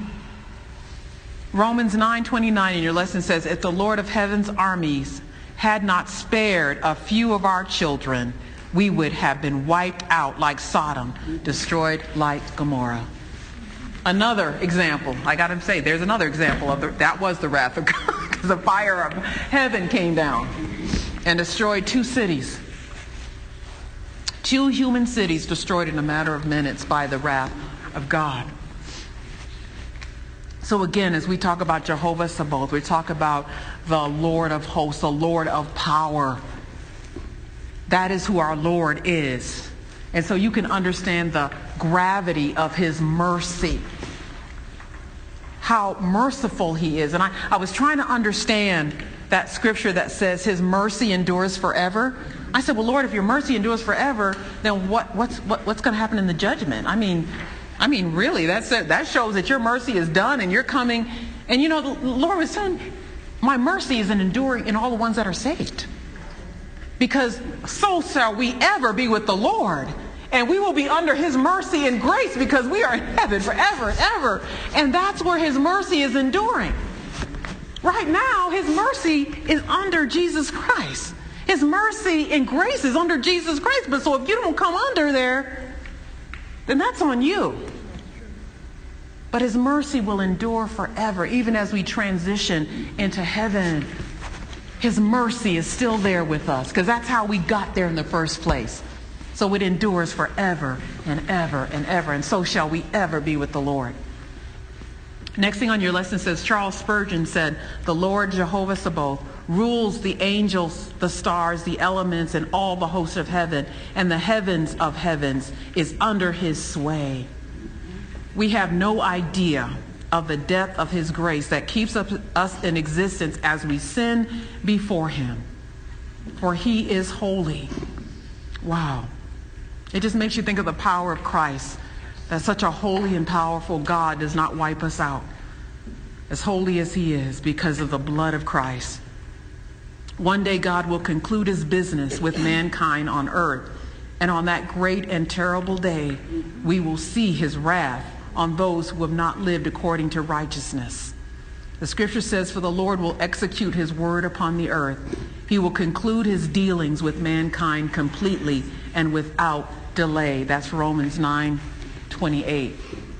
Romans nine twenty-nine in your lesson says, if the Lord of heaven's armies had not spared a few of our children, we would have been wiped out like Sodom, destroyed like Gomorrah. Another example, I got to say, there's another example of the, that was the wrath of God, because the fire of heaven came down and destroyed two cities. Two human cities destroyed in a matter of minutes by the wrath of God. So again, as we talk about Jehovah Sabaoth, we talk about the Lord of hosts, the Lord of power. That is who our Lord is. And so you can understand the gravity of his mercy. How merciful he is. And I, I was trying to understand that scripture that says his mercy endures forever. I said, well, Lord, if your mercy endures forever, then what, what's, what, what's going to happen in the judgment? I mean, I mean, really, that's it. That shows that your mercy is done and you're coming. And you know, the Lord was telling me, my mercy is enduring in all the ones that are saved. Because so shall we ever be with the Lord. And we will be under his mercy and grace because we are in heaven forever and ever. And that's where his mercy is enduring. Right now, his mercy is under Jesus Christ. His mercy and grace is under Jesus Christ. But so if you don't come under there, then that's on you. But his mercy will endure forever, even as we transition into heaven. His mercy is still there with us, because that's how we got there in the first place. So it endures forever and ever and ever, and so shall we ever be with the Lord. Next thing on your lesson says, Charles Spurgeon said, the Lord Jehovah Sabaoth rules the angels, the stars, the elements, and all the hosts of heaven, and the heavens of heavens is under his sway. We have no idea of the depth of his grace that keeps us in existence as we sin before him. For he is holy. Wow. It just makes you think of the power of Christ, that such a holy and powerful God does not wipe us out, as holy as he is, because of the blood of Christ. One day God will conclude his business with mankind on earth, and on that great and terrible day, we will see his wrath on those who have not lived according to righteousness. The scripture says, for the Lord will execute his word upon the earth. He will conclude his dealings with mankind completely and without delay. That's Romans nine twenty-eight.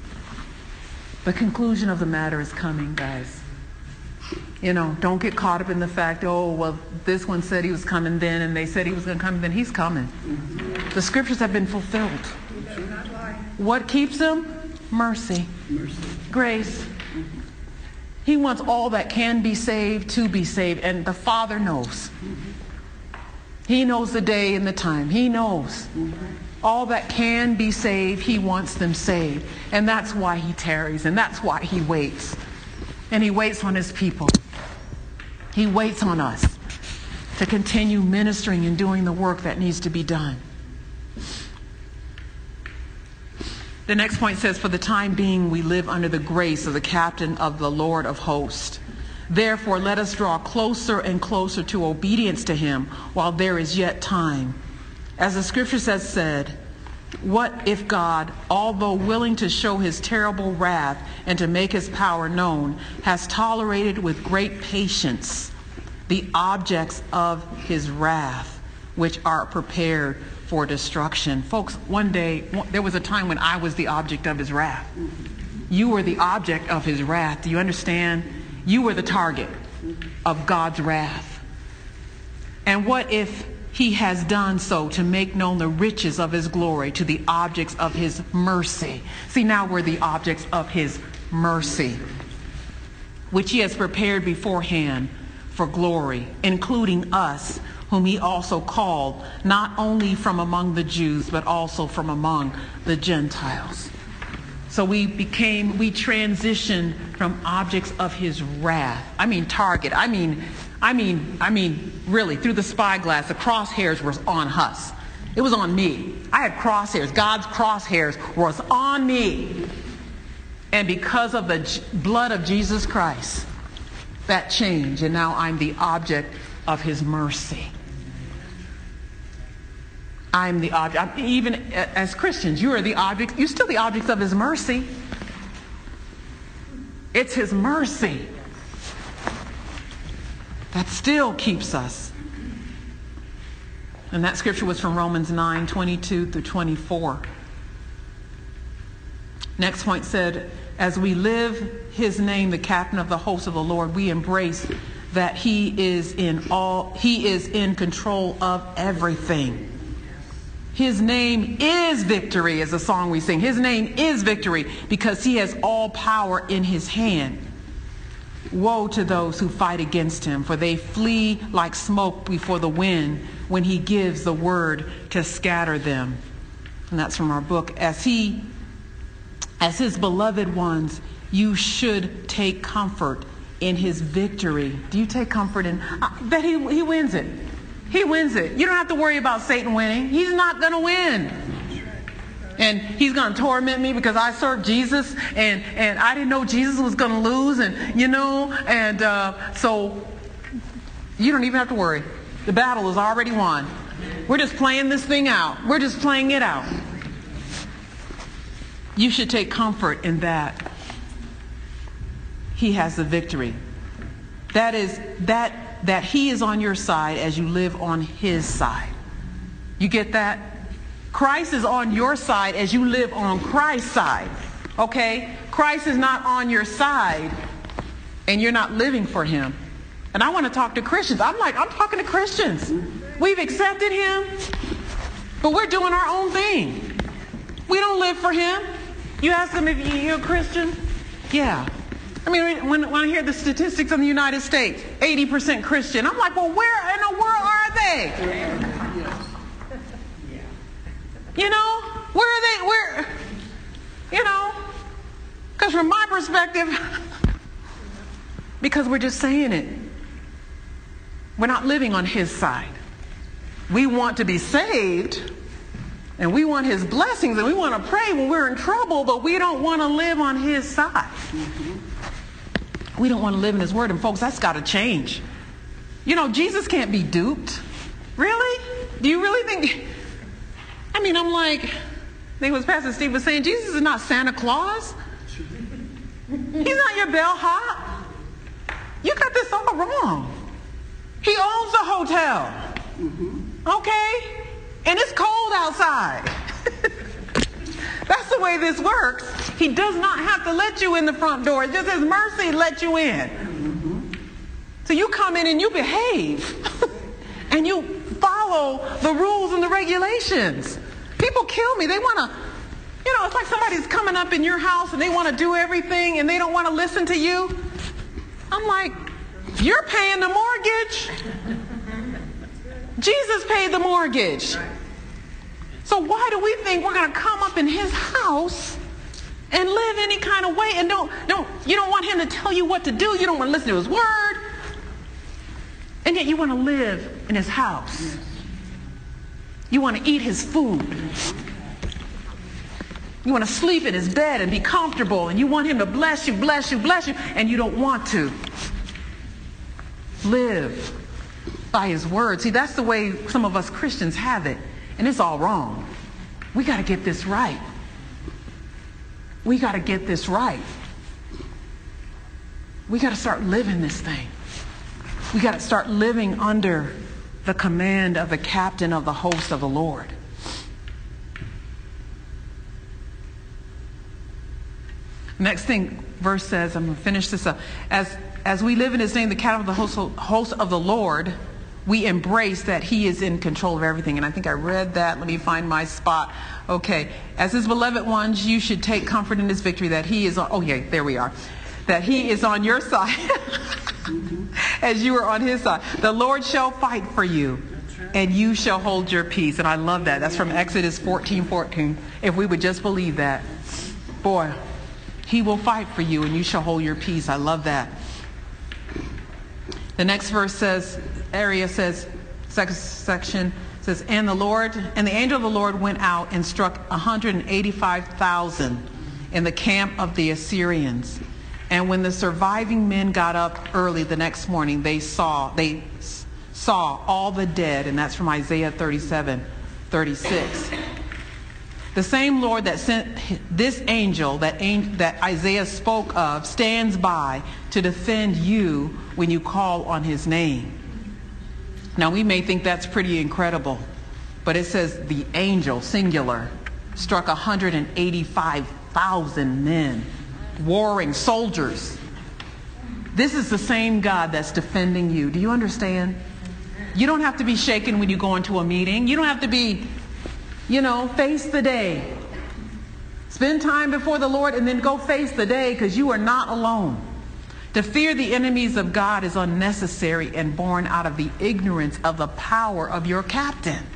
The conclusion of the matter is coming, guys. You know, don't get caught up in the fact, oh, well, this one said he was coming then, and they said he was going to come then. He's coming. The scriptures have been fulfilled. What keeps them? Mercy. Mercy. Grace. He wants all that can be saved to be saved. And the Father knows. He knows the day and the time. He knows. All that can be saved, he wants them saved. And that's why he tarries. And that's why he waits. And he waits on his people. He waits on us to continue ministering and doing the work that needs to be done. The next point says, for the time being, we live under the grace of the captain of the Lord of hosts. Therefore, let us draw closer and closer to obedience to him while there is yet time. As the scriptures has said, what if God, although willing to show his terrible wrath and to make his power known, has tolerated with great patience the objects of his wrath, which are prepared for destruction. Folks, one day, there was a time when I was the object of his wrath. You were the object of his wrath. Do you understand? You were the target of God's wrath. And what if he has done so to make known the riches of his glory to the objects of his mercy? See, now we're the objects of his mercy, which he has prepared beforehand for glory, including us, whom he also called, not only from among the Jews, but also from among the Gentiles. So we became, we transitioned from objects of his wrath. I mean, target. I mean, I mean, I mean, really, through the spyglass, the crosshairs was on us. It was on me. I had crosshairs. God's crosshairs was on me. And because of the j- blood of Jesus Christ, that changed, and now I'm the object of his mercy. I'm the object. Even as Christians, you are the object. You're still the objects of his mercy. It's his mercy that still keeps us. And that scripture was from Romans nine, twenty-two through twenty-four. Next point said, as we live his name, the captain of the host of the Lord, we embrace that he is in all, he is in control of everything. His name is victory, is a song we sing. His name is victory because he has all power in his hand. Woe to those who fight against him, for they flee like smoke before the wind when he gives the word to scatter them. And that's from our book. As he, as his beloved ones, you should take comfort in his victory. Do you take comfort in uh, that he, he wins it? He wins it. You don't have to worry about Satan winning. He's not going to win. And he's going to torment me because I served Jesus and, and I didn't know Jesus was going to lose. And, you know, and uh, so you don't even have to worry. The battle is already won. We're just playing this thing out. We're just playing it out. You should take comfort in that. He has the victory. That is, that that he is on your side as you live on his side. You get that? Christ is on your side as you live on Christ's side. Okay? Christ is not on your side and you're not living for him. And I want to talk to Christians. I'm like, I'm talking to Christians. We've accepted him, but we're doing our own thing. We don't live for him. You ask them if you're a Christian? Yeah. I mean, when, when I hear the statistics in the United States, eighty percent Christian, I'm like, well, where in the world are they? You know, where are they? Where, you know, because from my perspective, because we're just saying it, we're not living on his side. We want to be saved, and we want his blessings, and we want to pray when we're in trouble, but we don't want to live on his side. Mm-hmm. We don't want to live in his word. And folks, that's got to change. You know, Jesus can't be duped. Really? Do you really think? I mean, I'm like, I think it was Pastor Steve was saying, Jesus is not Santa Claus. He's not your bellhop. You got this all wrong. He owns the hotel. Okay? And it's cold outside. That's the way this works. He does not have to let you in the front door. It's just his mercy let you in. Mm-hmm. So you come in and you behave. And you follow the rules and the regulations. People kill me. They want to, you know, it's like somebody's coming up in your house and they want to do everything and they don't want to listen to you. I'm like, you're paying the mortgage. Jesus paid the mortgage. So why do we think we're going to come up in his house and live any kind of way and don't, don't, you don't want him to tell you what to do. You don't want to listen to his word. And yet you want to live in his house. You want to eat his food. You want to sleep in his bed and be comfortable. And you want him to bless you, bless you, bless you. And you don't want to live by his word. See, that's the way some of us Christians have it. And it's all wrong. We got to get this right. We got to get this right. We got to start living this thing. We got to start living under the command of the captain of the host of the Lord. Next thing, verse says, I'm going to finish this up. As, as we live in his name, the captain of the host, host of the Lord, we embrace that he is in control of everything. And I think I read that. Let me find my spot. Okay. As his beloved ones, you should take comfort in his victory that he is on, oh yeah, there we are. That he is on your side as you are on his side. The Lord shall fight for you and you shall hold your peace. And I love that. That's from Exodus fourteen fourteen. If we would just believe that. Boy, he will fight for you and you shall hold your peace. I love that. The next verse says, area says, second section says, and the Lord, and the angel of the Lord went out and struck one hundred eighty-five thousand in the camp of the Assyrians. And when the surviving men got up early the next morning, they saw, they saw all the dead. And that's from Isaiah thirty-seven, thirty-six. The same Lord that sent this angel that, that Isaiah spoke of stands by to defend you when you call on his name. Now, we may think that's pretty incredible, but it says the angel, singular, struck one hundred eighty-five thousand men, warring soldiers. This is the same God that's defending you. Do you understand? You don't have to be shaken when you go into a meeting. You don't have to be, you know, face the day. Spend time before the Lord and then go face the day, because you are not alone. To fear the enemies of God is unnecessary and born out of the ignorance of the power of your captain.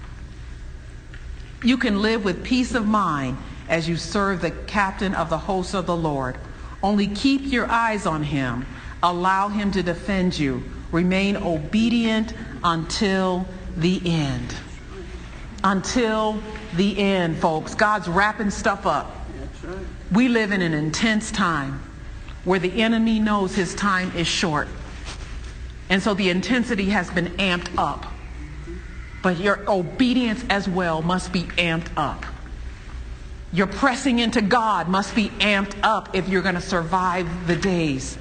You can live with peace of mind as you serve the captain of the hosts of the Lord. Only keep your eyes on him. Allow him to defend you. Remain obedient until the end. Until the end, folks. God's wrapping stuff up. That's right. We live in an intense time where the enemy knows his time is short. And so the intensity has been amped up. But your obedience as well must be amped up. Your pressing into God must be amped up if you're going to survive the days.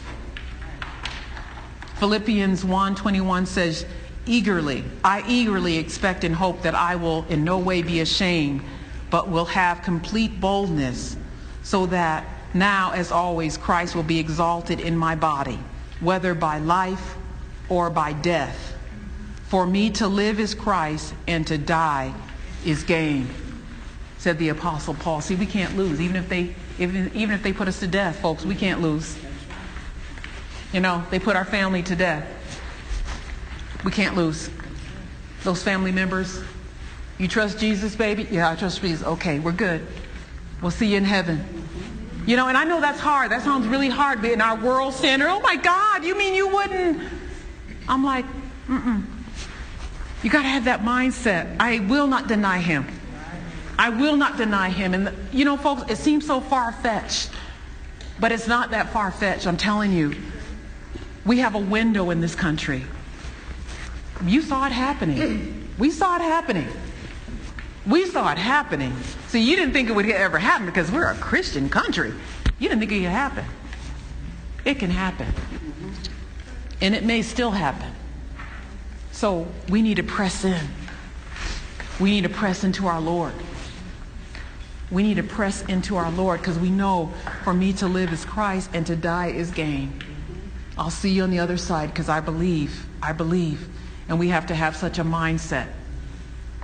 Philippians one twenty-one says, eagerly, I eagerly expect and hope that I will in no way be ashamed, but will have complete boldness, so that now, as always, Christ will be exalted in my body, whether by life or by death. For me to live is Christ, and to die is gain, said the Apostle Paul. See, we can't lose. Even if they, even, even if they put us to death, folks, we can't lose. You know, they put our family to death. We can't lose. Those family members, you trust Jesus, baby? Yeah, I trust Jesus. Okay, we're good. We'll see you in heaven. You know, and I know that's hard. That sounds really hard, but in our world standard, oh my God, you mean you wouldn't? I'm like, mm-mm. You got to have that mindset. I will not deny him. I will not deny him. And, you know, folks, it seems so far-fetched, but it's not that far-fetched. I'm telling you, we have a window in this country. You saw it happening. We saw it happening. We saw it happening. See, you didn't think it would ever happen because we're a Christian country. You didn't think it could happen. It can happen. And it may still happen. So we need to press in. We need to press into our Lord. We need to press into our Lord, because we know for me to live is Christ and to die is gain. I'll see you on the other side, because I believe. I believe. And we have to have such a mindset.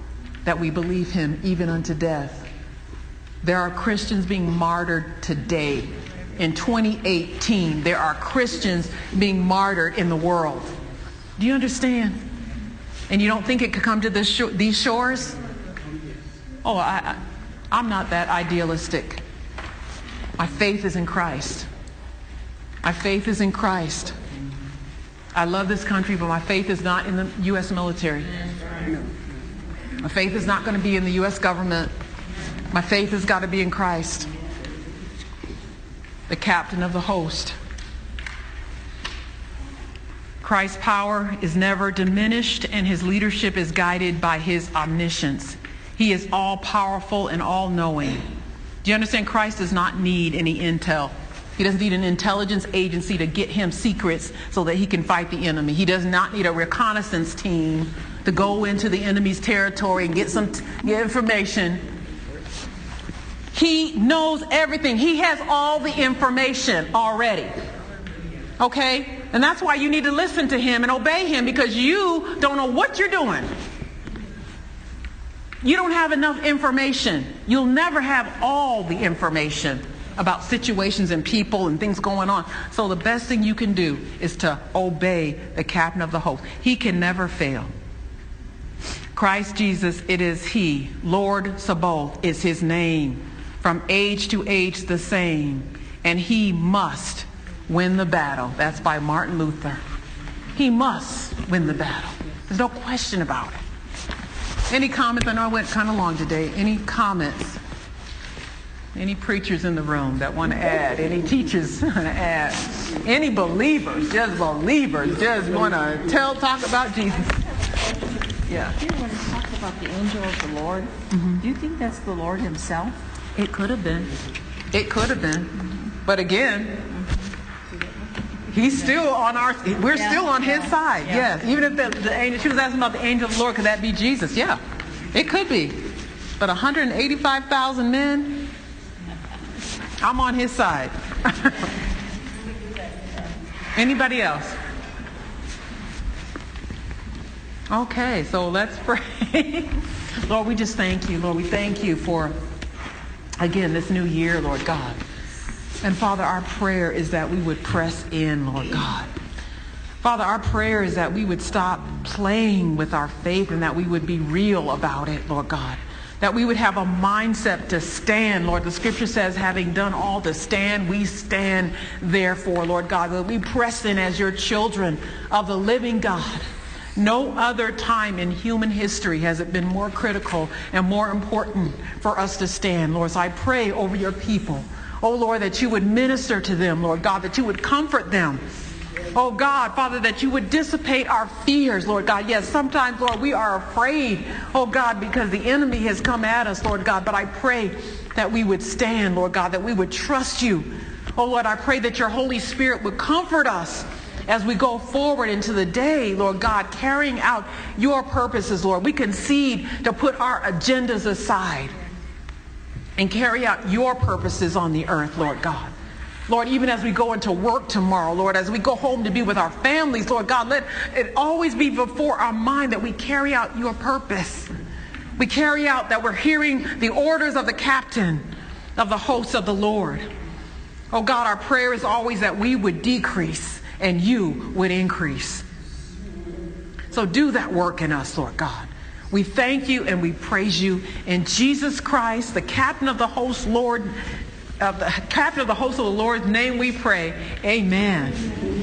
that we believe him even unto death. There are Christians being martyred today. In twenty eighteen, there are Christians being martyred in the world. Do you understand? And you don't think it could come to this sh- these shores? Oh, I, I, I'm not that idealistic. My faith is in Christ. My faith is in Christ. I love this country, but my faith is not in the U S military. My faith is not going to be in the U S government. My faith has got to be in Christ, the captain of the host. Christ's power is never diminished, and his leadership is guided by his omniscience. He is all-powerful and all-knowing. Do you understand? Christ does not need any intel. He doesn't need an intelligence agency to get him secrets so that he can fight the enemy. He does not need a reconnaissance team to go into the enemy's territory and get some t- get information. He knows everything. He has all the information already. Okay? And that's why you need to listen to him and obey him, because you don't know what you're doing. You don't have enough information. You'll never have all the information about situations and people and things going on. So the best thing you can do is to obey the captain of the host. He can never fail. Christ Jesus, it is he. Lord Sabaoth is his name. From age to age the same. And he must win the battle. That's by Martin Luther. He must win the battle. There's no question about it. Any comments? I know I went kind of long today. Any comments? Any preachers in the room that want to add? Any teachers want to add? Any believers, just believers, just want to tell, talk about Jesus? Yeah. Here, when it talks about the angel of the Lord, mm-hmm. do you think that's the Lord himself? It could have been. It could have been. Mm-hmm. But again, he's still on our, we're yeah. still on his side. Yeah. Yes. Even if the, the angel, she was asking about the angel of the Lord, could that be Jesus? Yeah. It could be. But one hundred eighty-five thousand men, I'm on his side. Anybody else? Okay, so let's pray. Lord, we just thank you. Lord, we thank you for, again, this new year, Lord God. And Father, our prayer is that we would press in, Lord God. Father, our prayer is that we would stop playing with our faith and that we would be real about it, Lord God. That we would have a mindset to stand, Lord. The scripture says, having done all to stand, we stand therefore, Lord God. That we press in as your children of the living God. No other time in human history has it been more critical and more important for us to stand, Lord. So I pray over your people. Oh, Lord, that you would minister to them, Lord God, that you would comfort them. Oh, God, Father, that you would dissipate our fears, Lord God. Yes, sometimes, Lord, we are afraid, oh, God, because the enemy has come at us, Lord God. But I pray that we would stand, Lord God, that we would trust you. Oh, Lord, I pray that your Holy Spirit would comfort us as we go forward into the day, Lord God, carrying out your purposes, Lord. We concede to put our agendas aside and carry out your purposes on the earth, Lord God. Lord, even as we go into work tomorrow, Lord, as we go home to be with our families, Lord God, let it always be before our mind that we carry out your purpose. We carry out that we're hearing the orders of the captain of the hosts of the Lord. Oh God, our prayer is always that we would decrease and you would increase. So do that work in us, Lord God. We thank you and we praise you in Jesus Christ, the captain of the host, Lord, of the captain of the host of the Lord's name we pray. Amen.